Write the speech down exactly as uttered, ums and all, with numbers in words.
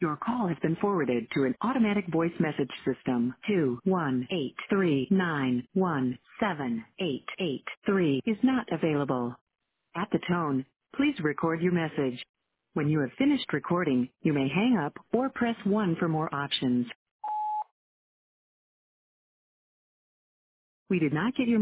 Your call has been forwarded to an automatic voice message system. two one eight three nine one seven eight eight three is not available. At the tone, please record your message. When you have finished recording, you may hang up or press one for more options. We did not get your